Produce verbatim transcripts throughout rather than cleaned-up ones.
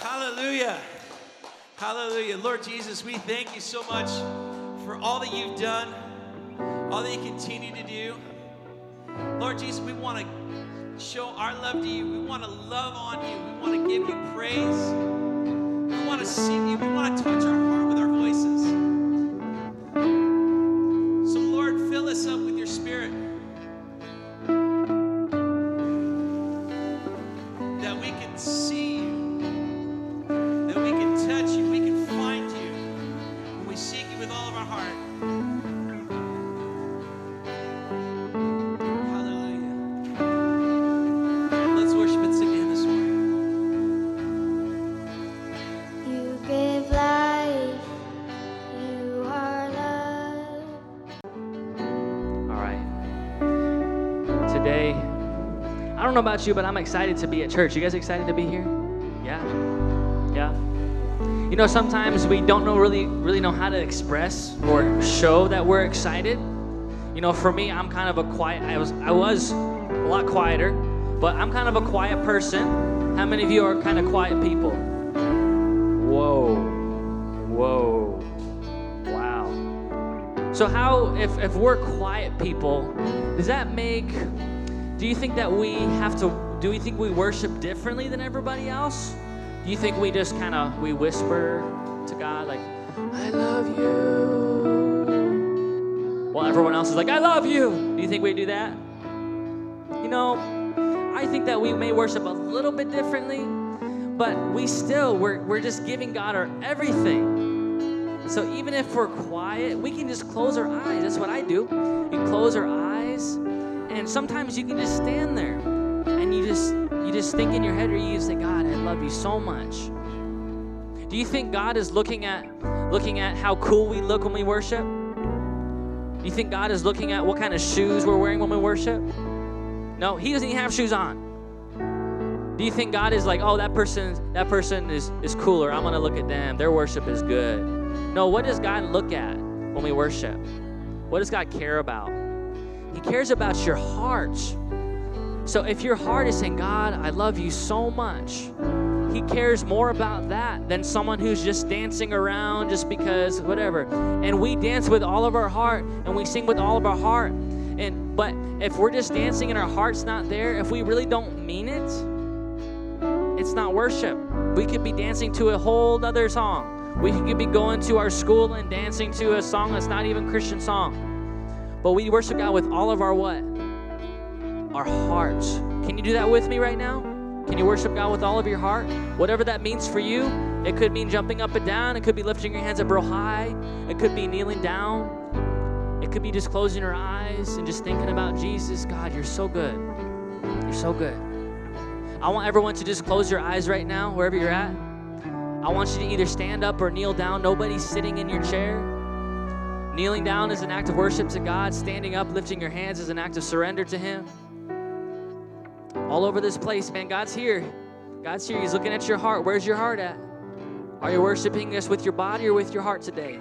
Hallelujah. Hallelujah. Lord Jesus, we thank you so much for all that you've done, all that you continue to do. Lord Jesus, we want to show our love to you. We want to love on you. We want to give you praise. We want to sing you. We want to touch our heart with our voices. So, Lord, fill us up with your spirit, that we can see you, that we can touch you, we can find you when we seek you with all of our heart. Hallelujah. Let's worship and sing to him this morning. You give life, you are love. All right. Today, I don't know about you, but I'm excited to be at church. You guys excited to be here? Yeah? Yeah? You know, sometimes we don't know really, really know how to express or show that we're excited. You know, for me, I'm kind of a quiet, I was, I was a lot quieter, but I'm kind of a quiet person. How many of you are kind of quiet people? Whoa. Whoa. Wow. So how, if, if we're quiet people, does that make, do you think that we have to, do you think we worship differently than everybody else? Do you think we just kind of, we whisper to God like, I love you, while everyone else is like, I love you? Do you think we do that? You know, I think that we may worship a little bit differently, but we still, we're, we're just giving God our everything. So even if we're quiet, we can just close our eyes. That's what I do. You close our eyes, and sometimes you can just stand there, and you just you just think in your head, or you say, God, I love you so much. Do you think God is looking at looking at how cool we look when we worship? Do you think God is looking at what kind of shoes we're wearing when we worship? No, he doesn't even have shoes on. Do you think God is like, oh, that person that person is, is cooler. I'm going to look at them. Their worship is good. No, what does God look at when we worship? What does God care about? He cares about your heart. So if your heart is saying, God, I love you so much, he cares more about that than someone who's just dancing around just because, whatever. And we dance with all of our heart, and we sing with all of our heart. And but if we're just dancing and our heart's not there, if we really don't mean it, it's not worship. We could be dancing to a whole other song. We could be going to our school and dancing to a song that's not even a Christian song. But we worship God with all of our what? Our hearts. Can you do that with me right now? Can you worship God with all of your heart? Whatever that means for you. It could mean jumping up and down. It could be lifting your hands up real high. It could be kneeling down. It could be just closing your eyes and just thinking about Jesus. God, you're so good. You're so good. I want everyone to just close your eyes right now, wherever you're at. I want you to either stand up or kneel down. Nobody's sitting in your chair. Kneeling down is an act of worship to God. Standing up, lifting your hands is an act of surrender to him. All over this place, man, God's here. God's here. He's looking at your heart. Where's your heart at? Are you worshiping us with your body or with your heart today?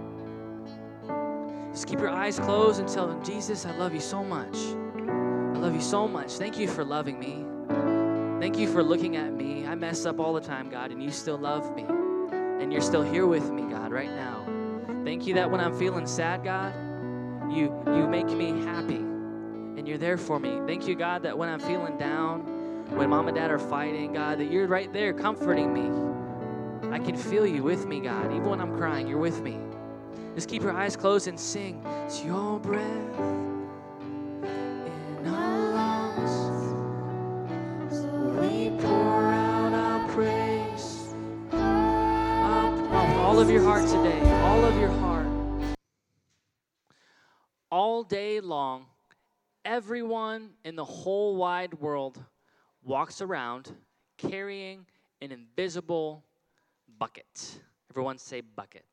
Just keep your eyes closed and tell him, Jesus, I love you so much. I love you so much. Thank you for loving me. Thank you for looking at me. I mess up all the time, God, and you still love me. And you're still here with me, God, right now. Thank you that when I'm feeling sad, God, you you make me happy. And you're there for me. Thank you, God, that when I'm feeling down, when mom and dad are fighting, God, that you're right there comforting me. I can feel you with me, God. Even when I'm crying, you're with me. Just keep your eyes closed and sing. It's your breath in our lungs. So we pour out our praise up of all of your heart today. All of your heart. All day long, everyone in the whole wide world walks around carrying an invisible bucket. Everyone say bucket.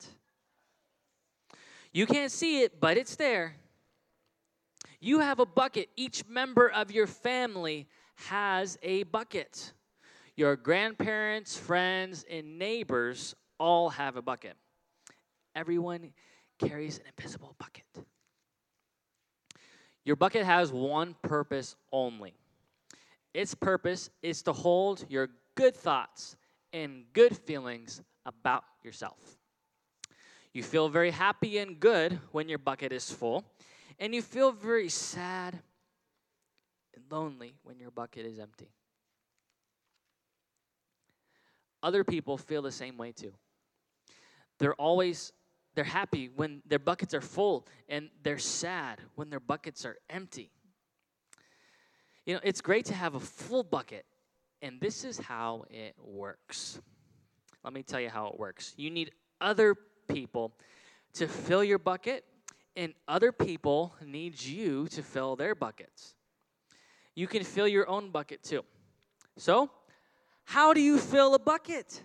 You can't see it, but it's there. You have a bucket. Each member of your family has a bucket. Your grandparents, friends, and neighbors all have a bucket. Everyone carries an invisible bucket. Your bucket has one purpose only. Its purpose is to hold your good thoughts and good feelings about yourself. You feel very happy and good when your bucket is full, and you feel very sad and lonely when your bucket is empty. Other people feel the same way too. They're always, they're happy when their buckets are full, and they're sad when their buckets are empty. You know, it's great to have a full bucket, and this is how it works. Let me tell you how it works. You need other people to fill your bucket, and other people need you to fill their buckets. You can fill your own bucket too. So, how do you fill a bucket?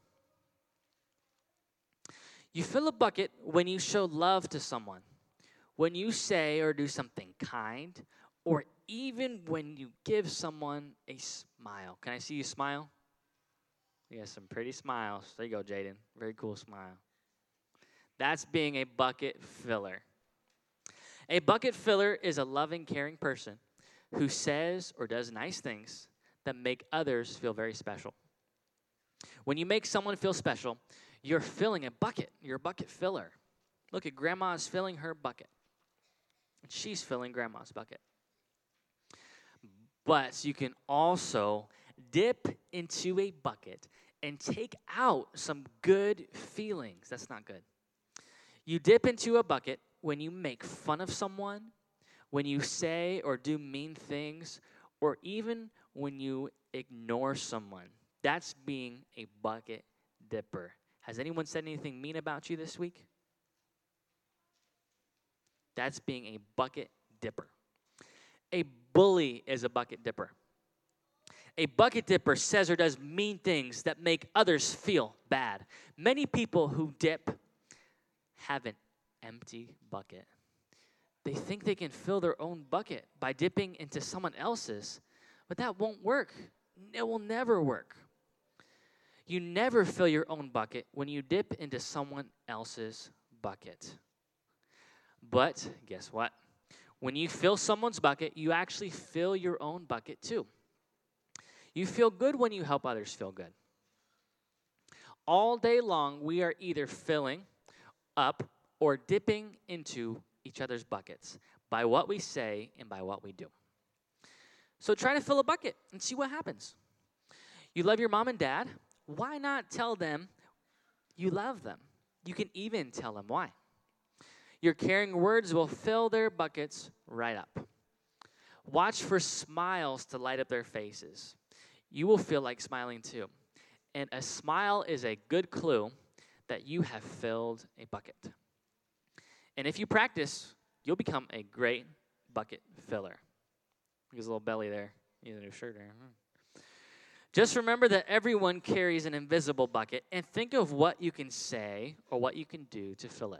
You fill a bucket when you show love to someone, when you say or do something kind, or even when you give someone a smile. Can I see you smile? You got some pretty smiles. There you go, Jaden. Very cool smile. That's being a bucket filler. A bucket filler is a loving, caring person who says or does nice things that make others feel very special. When you make someone feel special, you're filling a bucket. You're a bucket filler. Look at Grandma's filling her bucket. And she's filling Grandma's bucket. But you can also dip into a bucket and take out some good feelings. That's not good. You dip into a bucket when you make fun of someone, when you say or do mean things, or even when you ignore someone. That's being a bucket dipper. Has anyone said anything mean about you this week? That's being a bucket dipper. A bully is a bucket dipper. A bucket dipper says or does mean things that make others feel bad. Many people who dip have an empty bucket. They think they can fill their own bucket by dipping into someone else's, but that won't work. It will never work. You never fill your own bucket when you dip into someone else's bucket. But guess what? When you fill someone's bucket, you actually fill your own bucket too. You feel good when you help others feel good. All day long, we are either filling up or dipping into each other's buckets by what we say and by what we do. So try to fill a bucket and see what happens. You love your mom and dad. Why not tell them you love them? You can even tell them why. Your caring words will fill their buckets right up. Watch for smiles to light up their faces. You will feel like smiling too. And a smile is a good clue that you have filled a bucket. And if you practice, you'll become a great bucket filler. There's a little belly there. You have a new shirt there. Just remember that everyone carries an invisible bucket, and think of what you can say or what you can do to fill it.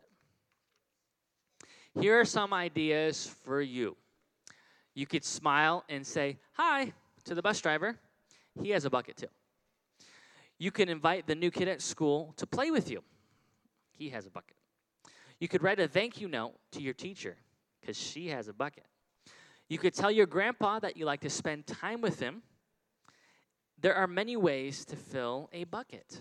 Here are some ideas for you. You could smile and say, "Hi," to the bus driver. He has a bucket too. You can invite the new kid at school to play with you. He has a bucket. You could write a thank you note to your teacher because she has a bucket. You could tell your grandpa that you like to spend time with him. There are many ways to fill a bucket.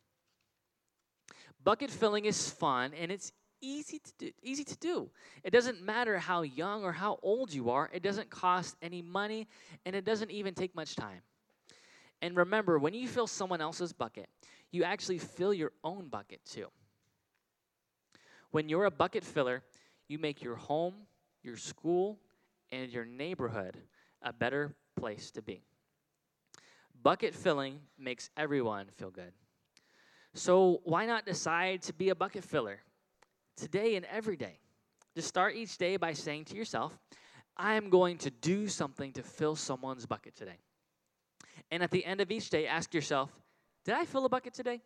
Bucket filling is fun, and it's easy to do. Easy to do. It doesn't matter how young or how old you are. It doesn't cost any money, and it doesn't even take much time. And remember, when you fill someone else's bucket, you actually fill your own bucket too. When you're a bucket filler, you make your home, your school, and your neighborhood a better place to be. Bucket filling makes everyone feel good. So why not decide to be a bucket filler today and every day? Just start each day by saying to yourself, I am going to do something to fill someone's bucket today. And at the end of each day, ask yourself, did I fill a bucket today?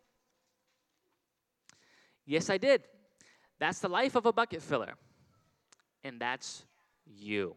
Yes, I did. That's the life of a bucket filler. And that's you.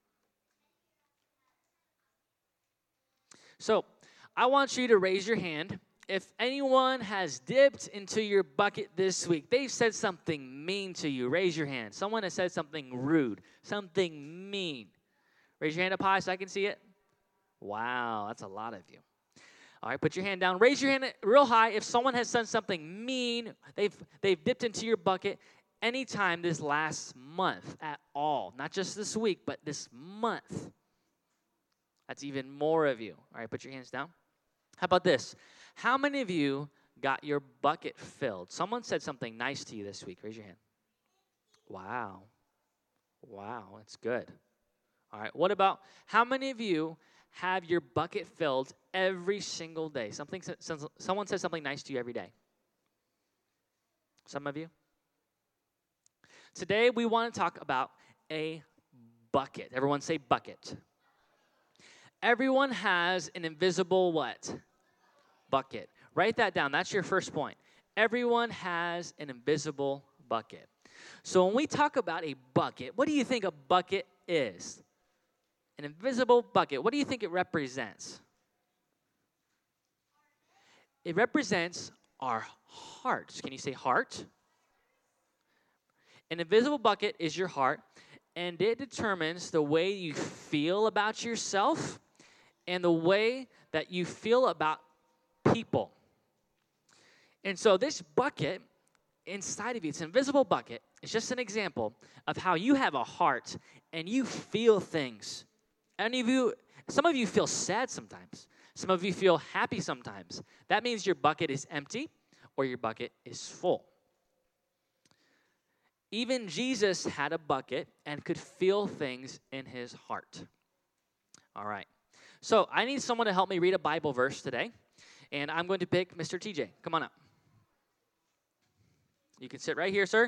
So, I want you to raise your hand if anyone has dipped into your bucket this week. They've said something mean to you. Raise your hand. Someone has said something rude, something mean. Raise your hand up high so I can see it. Wow, that's a lot of you. All right, put your hand down. Raise your hand real high if someone has done something mean. They've they've dipped into your bucket anytime this last month at all. Not just this week, but this month. That's even more of you. All right, put your hands down. How about this? How many of you got your bucket filled? Someone said something nice to you this week. Raise your hand. Wow. Wow, that's good. All right, what about how many of you have your bucket filled every single day? Something, someone says something nice to you every day. Some of you. Today we want to talk about a bucket. Everyone say bucket. Everyone has an invisible what? Bucket. Write that down. That's your first point. Everyone has an invisible bucket. So when we talk about a bucket, what do you think a bucket is? An invisible bucket. What do you think it represents? It represents our hearts. Can you say heart? An invisible bucket is your heart, and it determines the way you feel about yourself and the way that you feel about people. And so this bucket inside of you, it's an invisible bucket. It's just an example of how you have a heart and you feel things. Any of you, some of you feel sad sometimes. Some of you feel happy sometimes. That means your bucket is empty or your bucket is full. Even Jesus had a bucket and could feel things in his heart. All right. So I need someone to help me read a Bible verse today. And I'm going to pick Mister T J. Come on up. You can sit right here, sir.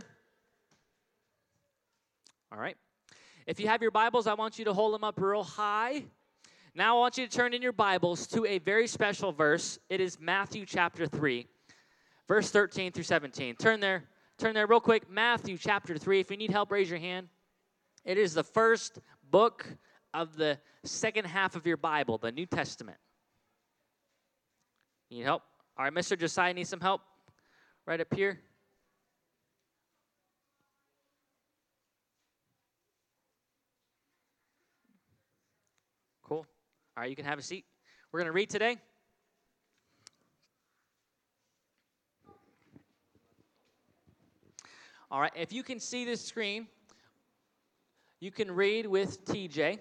All right. If you have your Bibles, I want you to hold them up real high. Now I want you to turn in your Bibles to a very special verse. It is Matthew chapter three, verse thirteen through seventeen. Turn there. Turn there real quick. Matthew chapter three. If you need help, raise your hand. It is the first book of the second half of your Bible, the New Testament. Need help? All right, Mister Josiah needs some help right up here. Cool. All right, you can have a seat. We're going to read today. All right, if you can see this screen, you can read with T J.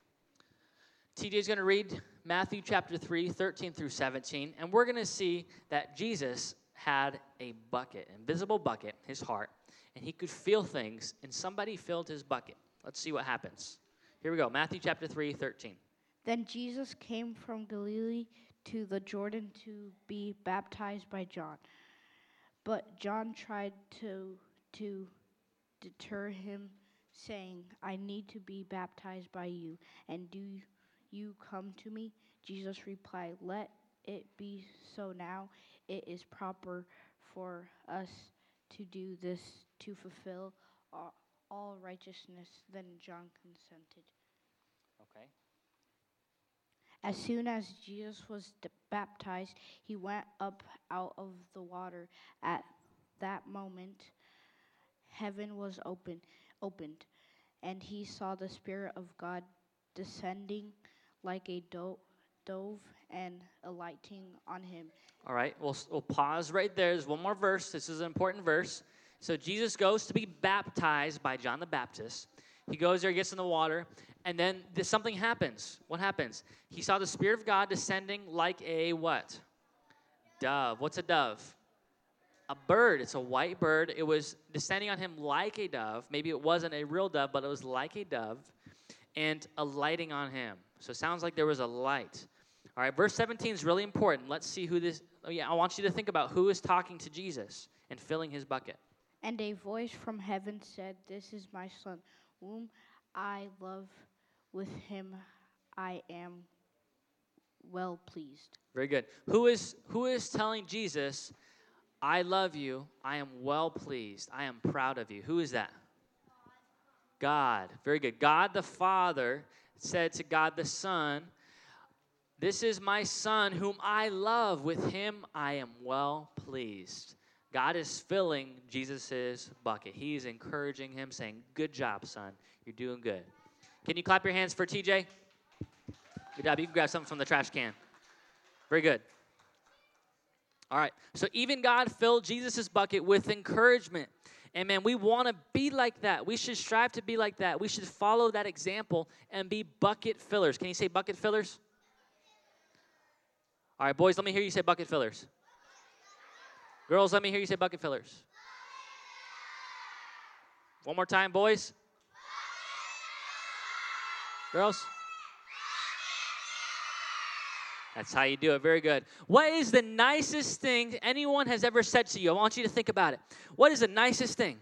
T J is going to read Matthew chapter three, thirteen through seventeen, and we're going to see that Jesus had a bucket, an invisible bucket, his heart, and he could feel things, and somebody filled his bucket. Let's see what happens. Here we go, Matthew chapter three, thirteen. Then Jesus came from Galilee to the Jordan to be baptized by John. But John tried to, to deter him, saying, I need to be baptized by you, and do you come to me? Jesus replied, let it be so now. It is proper for us to do this to fulfill all, all righteousness. Then John consented. Okay. As soon as Jesus was d- baptized, he went up out of the water. At that moment, heaven was open, opened, and he saw the Spirit of God descending like a do- dove and alighting on him. All right, we'll, we'll pause right there. There's one more verse. This is an important verse. So Jesus goes to be baptized by John the Baptist. He goes there, gets in the water, and then this, something happens. What happens? He saw the Spirit of God descending like a what? Dove. What's a dove? A bird. It's a white bird. It was descending on him like a dove. Maybe it wasn't a real dove, but it was like a dove, and alighting on him. So it sounds like there was a light. All right, verse seventeen is really important. Let's see who this, oh yeah, I want you to think about who is talking to Jesus and filling his bucket. And a voice from heaven said, this is my son, whom I love. With him I am well pleased. Very good. Who is who is telling Jesus, I love you, I am well pleased, I am proud of you? Who is that? God. Very good. God the Father said to God the Son, this is my son whom I love. With him I am well pleased. God is filling Jesus' bucket. He's encouraging him, saying, good job, son. You're doing good. Can you clap your hands for T J? Good job. You can grab something from the trash can. Very good. All right. So even God filled Jesus' bucket with encouragement. And man, we want to be like that. We should strive to be like that. We should follow that example and be bucket fillers. Can you say bucket fillers? All right, boys, let me hear you say bucket fillers. Girls, let me hear you say bucket fillers. One more time, boys. Girls. That's how you do it. Very good. What is the nicest thing anyone has ever said to you? I want you to think about it. What is the nicest thing?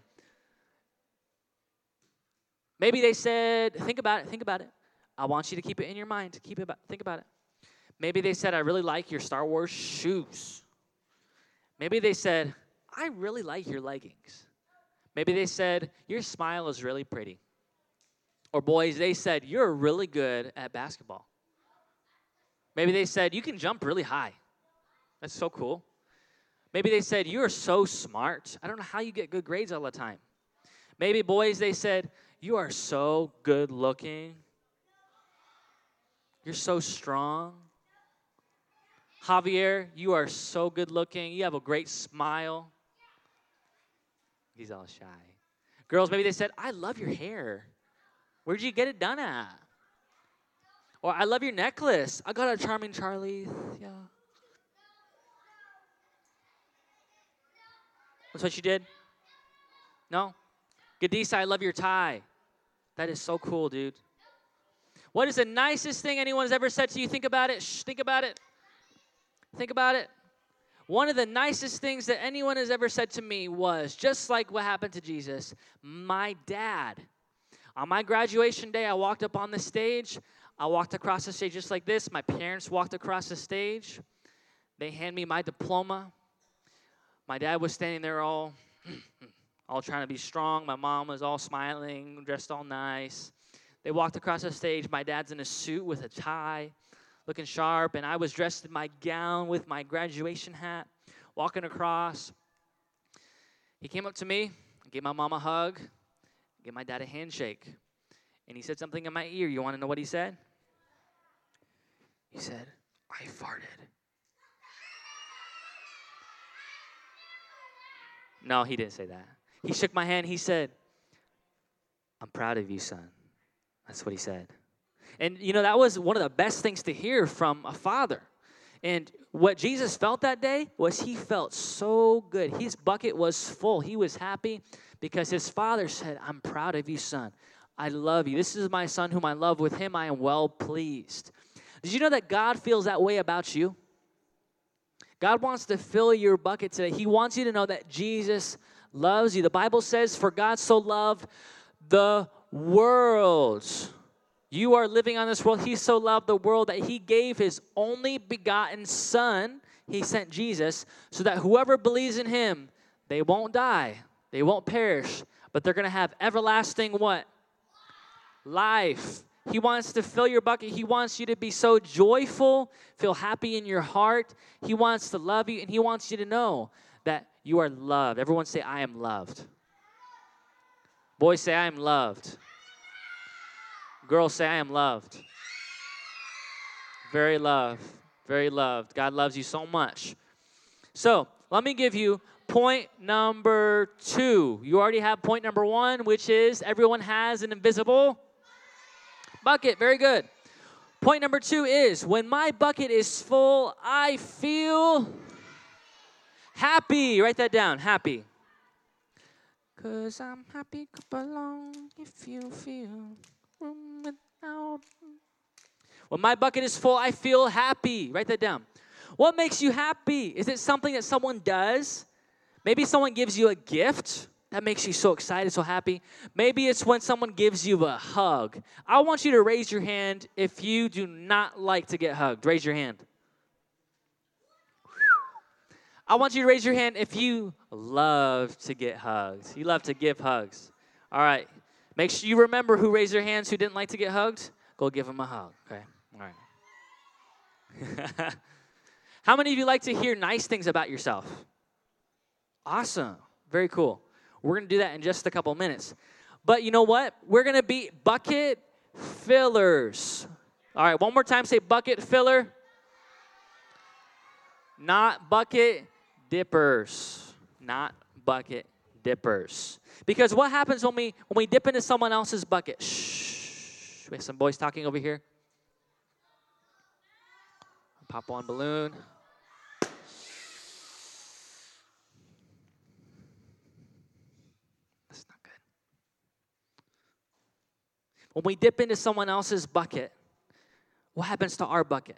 Maybe they said, think about it, think about it. I want you to keep it in your mind. Keep it, think about it. Maybe they said, I really like your Star Wars shoes. Maybe they said, I really like your leggings. Maybe they said, your smile is really pretty. Or boys, they said, you're really good at basketball. Maybe they said, you can jump really high. That's so cool. Maybe they said, you are so smart. I don't know how you get good grades all the time. Maybe boys, they said, you are so good looking. You're so strong. Javier, you are so good looking. You have a great smile. He's all shy. Girls, maybe they said, I love your hair. Where'd you get it done at? Or I love your necklace. I got a Charming Charlie. Yeah. That's what you did? No? Gadisa, I love your tie. That is so cool, dude. What is the nicest thing anyone has ever said to you? Think about it. Shh, think about it. Think about it. One of the nicest things that anyone has ever said to me was, just like what happened to Jesus, my dad. On my graduation day, I walked up on the stage. I walked across the stage just like this. My parents walked across the stage. They handed me my diploma. My dad was standing there all, all trying to be strong. My mom was all smiling, dressed all nice. They walked across the stage. My dad's in a suit with a tie, looking sharp, and I was dressed in my gown with my graduation hat, walking across. He came up to me, gave my mom a hug, gave my dad a handshake, and he said something in my ear. You want to know what he said? He said, I farted. No, he didn't say that. He shook my hand. He said, I'm proud of you, son. That's what he said. And, you know, that was one of the best things to hear from a father. And what Jesus felt that day was he felt so good. His bucket was full. He was happy because his father said, I'm proud of you, son. I love you. This is my son whom I love. With him I am well pleased. Did you know that God feels that way about you? God wants to fill your bucket today. He wants you to know that Jesus loves you. The Bible says, for God so loved the world. You are living on this world. He so loved the world that he gave his only begotten son. He sent Jesus so that whoever believes in him, they won't die. They won't perish, but they're going to have everlasting what? Life. He wants to fill your bucket. He wants you to be so joyful, feel happy in your heart. He wants to love you, and he wants you to know that you are loved. Everyone say, I am loved. Boys say, I am loved. Girls say, I am loved. Very loved. Very loved. God loves you so much. So, let me give you point number two. You already have point number one, which is everyone has an invisible bucket. Very good. Point number two is, when my bucket is full, I feel happy. Write that down. Happy. Because I'm happy, cup along, if you feel room without. When my bucket is full, I feel happy. Write that down. What makes you happy? Is it something that someone does? Maybe someone gives you a gift. That makes you so excited, so happy. Maybe it's when someone gives you a hug. I want you to raise your hand if you do not like to get hugged. Raise your hand. I want you to raise your hand if you love to get hugged. You love to give hugs. All right. Make sure you remember who raised their hands who didn't like to get hugged. Go give them a hug. Okay. All right. How many of you like to hear nice things about yourself? Awesome. Very cool. We're going to do that in just a couple minutes. But you know what? We're going to be bucket fillers. All right, one more time. Say bucket filler. Not bucket dippers, not bucket dippers. Because what happens when we when we dip into someone else's bucket? Shh. We have some boys talking over here. Pop one balloon. That's not good. When we dip into someone else's bucket, what happens to our bucket?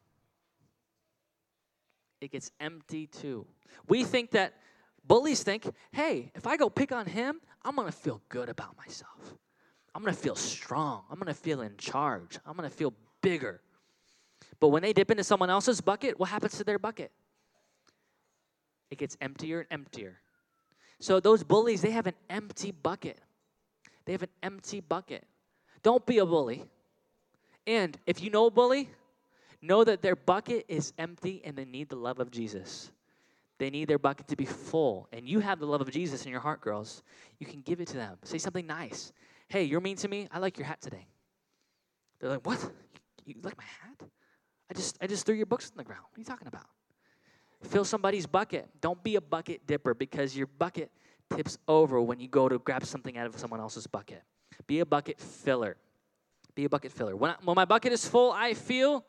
It gets empty too. We think that, bullies think, hey, if I go pick on him, I'm going to feel good about myself. I'm going to feel strong. I'm going to feel in charge. I'm going to feel bigger. But when they dip into someone else's bucket, what happens to their bucket? It gets emptier and emptier. So those bullies, they have an empty bucket. They have an empty bucket. Don't be a bully. And if you know a bully, know that their bucket is empty and they need the love of Jesus. They need their bucket to be full. And you have the love of Jesus in your heart, girls. You can give it to them. Say something nice. Hey, you're mean to me? I like your hat today. They're like, what? You like my hat? I just I just threw your books on the ground. What are you talking about? Fill somebody's bucket. Don't be a bucket dipper because your bucket tips over when you go to grab something out of someone else's bucket. Be a bucket filler. Be a bucket filler. When, I, when my bucket is full, I feel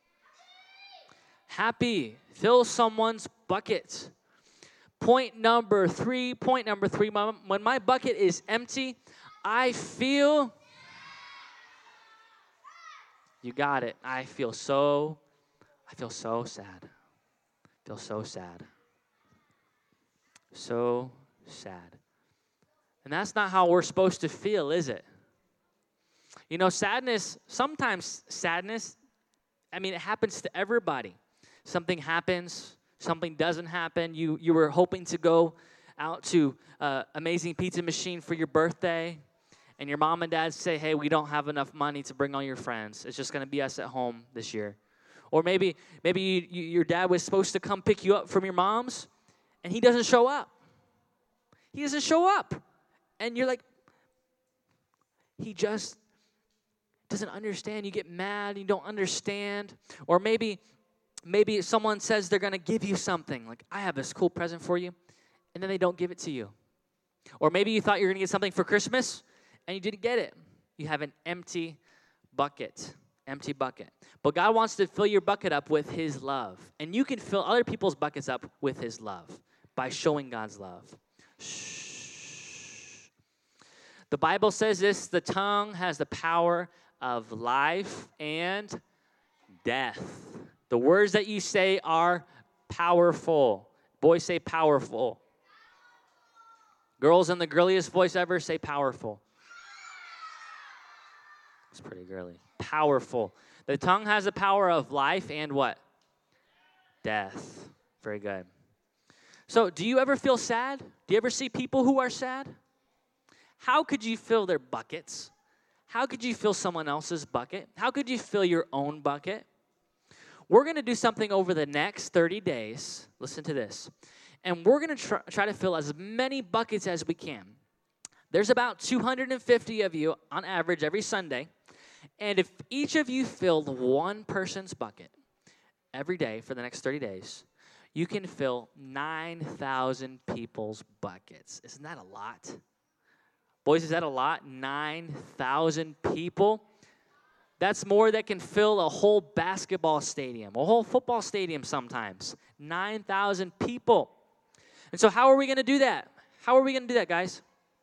happy. Fill someone's bucket. Point number three, point number three, when my bucket is empty, I feel, you got it, I feel so, I feel so sad. I feel so sad. So sad. And that's not how we're supposed to feel, is it? You know, sadness, sometimes sadness, I mean, it happens to everybody. Something happens, something doesn't happen. You you were hoping to go out to uh, Amazing Pizza Machine for your birthday, and your mom and dad say, hey, we don't have enough money to bring all your friends. It's just going to be us at home this year. Or maybe maybe you, you, your dad was supposed to come pick you up from your mom's, and he doesn't show up. He doesn't show up. And you're like, he just doesn't understand. You get mad. You don't understand. Or maybe maybe someone says they're going to give you something. Like, I have this cool present for you. And then they don't give it to you. Or maybe you thought you were going to get something for Christmas, and you didn't get it. You have an empty bucket. Empty bucket. But God wants to fill your bucket up with his love. And you can fill other people's buckets up with his love by showing God's love. Shh. The Bible says this, the tongue has the power of life and death. The words that you say are powerful. Boys say powerful. Girls in the girliest voice ever say powerful. It's pretty girly. Powerful. The tongue has the power of life and what? Death. Very good. So, do you ever feel sad? Do you ever see people who are sad? How could you fill their buckets? How could you fill someone else's bucket? How could you fill your own bucket? We're going to do something over the next thirty days. Listen to this. And we're going to try, try to fill as many buckets as we can. There's about two hundred fifty of you on average every Sunday. And if each of you filled one person's bucket every day for the next thirty days, you can fill nine thousand people's buckets. Isn't that a lot? Boys, is that a lot? nine thousand people? That's more that can fill a whole basketball stadium, a whole football stadium sometimes. nine thousand people. And so how are we going to do that? How are we going to do that, guys?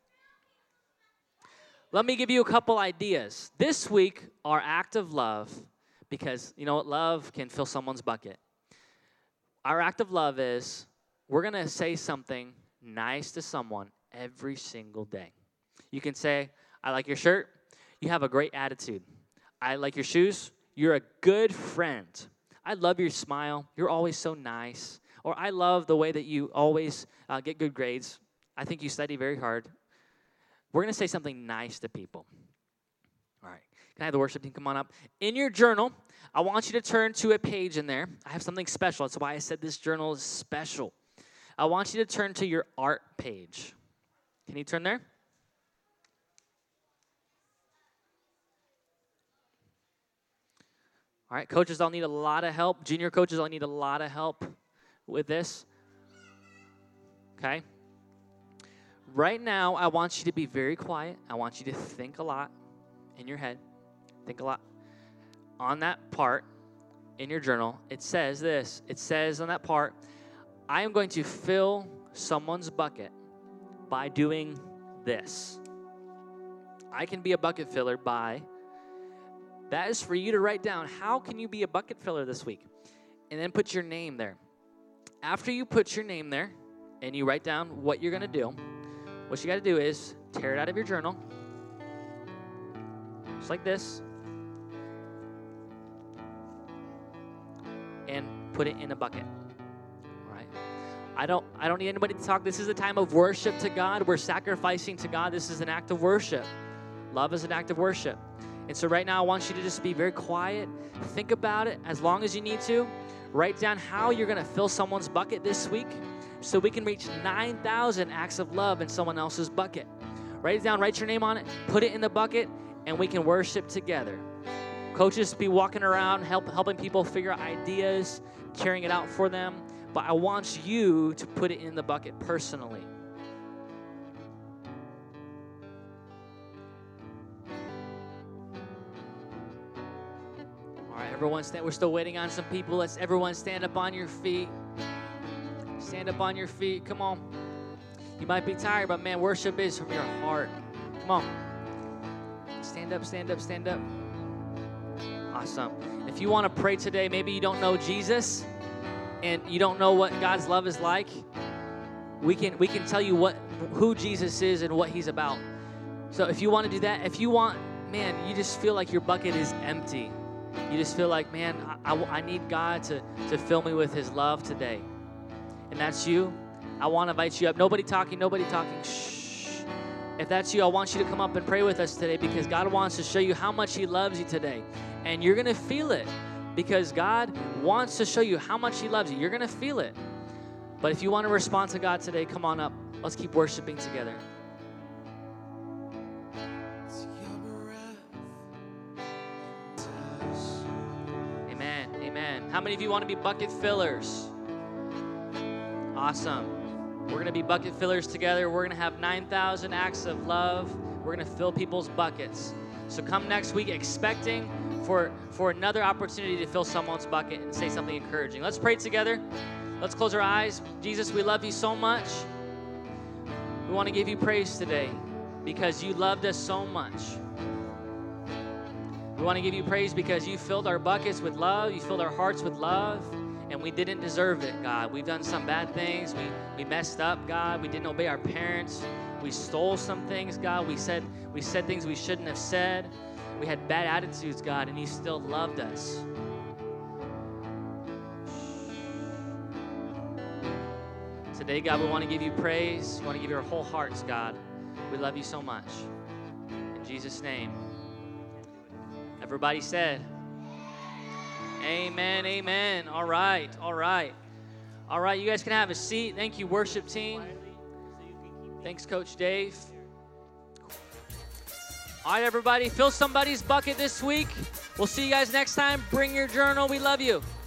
Let me give you a couple ideas. This week, our act of love, because you know what? Love can fill someone's bucket. Our act of love is we're going to say something nice to someone every single day. You can say, I like your shirt. You have a great attitude. I like your shoes. You're a good friend. I love your smile. You're always so nice. Or I love the way that you always uh, get good grades. I think you study very hard. We're going to say something nice to people. All right. Can I have the worship team come on up? In your journal, I want you to turn to a page in there. I have something special. That's why I said this journal is special. I want you to turn to your art page. Can you turn there? All right, coaches, I'll need a lot of help. Junior coaches, I'll need a lot of help with this. okay? Right now, I want you to be very quiet. I want you to think a lot in your head. Think a lot. On that part in your journal, it says this. It says on that part, I am going to fill someone's bucket by doing this. I can be a bucket filler by, that is for you to write down, how can you be a bucket filler this week? And then put your name there. After you put your name there and you write down what you're going to do, what you got to do is tear it out of your journal, just like this, and put it in a bucket. All right? I don't, I don't need anybody to talk. This is a time of worship to God. We're sacrificing to God. This is an act of worship. Love is an act of worship. And so right now, I want you to just be very quiet. Think about it as long as you need to. Write down how you're going to fill someone's bucket this week so we can reach nine thousand acts of love in someone else's bucket. Write it down, write your name on it, put it in the bucket, and we can worship together. Coaches be walking around, help, helping people figure out ideas, carrying it out for them. But I want you to put it in the bucket personally. All right, everyone, stand, we're still waiting on some people. Let's everyone stand up on your feet. Stand up on your feet. Come on. You might be tired, but man, worship is from your heart. Come on. Stand up, stand up, stand up. Awesome. If you want to pray today, maybe you don't know Jesus and you don't know what God's love is like, we can we can tell you what who Jesus is and what he's about. So if you want to do that, if you want, man, you just feel like your bucket is empty. You just feel like, man, I, I, I need God to, to fill me with his love today. And that's you. I want to invite you up. Nobody talking, nobody talking. Shh. If that's you, I want you to come up and pray with us today because God wants to show you how much he loves you today. And you're going to feel it because God wants to show you how much he loves you. You're going to feel it. But if you want to respond to God today, come on up. Let's keep worshiping together. Amen. Amen. How many of you want to be bucket fillers? Awesome. We're going to be bucket fillers together. We're going to have nine thousand acts of love. We're going to fill people's buckets. So come next week expecting for, for another opportunity to fill someone's bucket and say something encouraging. Let's pray together. Let's close our eyes. Jesus, we love you so much. We want to give you praise today because you loved us so much. We want to give you praise because you filled our buckets with love. You filled our hearts with love. And we didn't deserve it, God. We've done some bad things. We we messed up, God. We didn't obey our parents. We stole some things, God. We said we said things we shouldn't have said. We had bad attitudes, God, and you still loved us. Today, God, we want to give you praise. We want to give you our whole hearts, God. We love you so much. In Jesus' name. Everybody said, amen, amen. All right, all right. All right, you guys can have a seat. Thank you, worship team. Thanks, Coach Dave. All right, everybody, fill somebody's bucket this week. We'll see you guys next time. Bring your journal. We love you.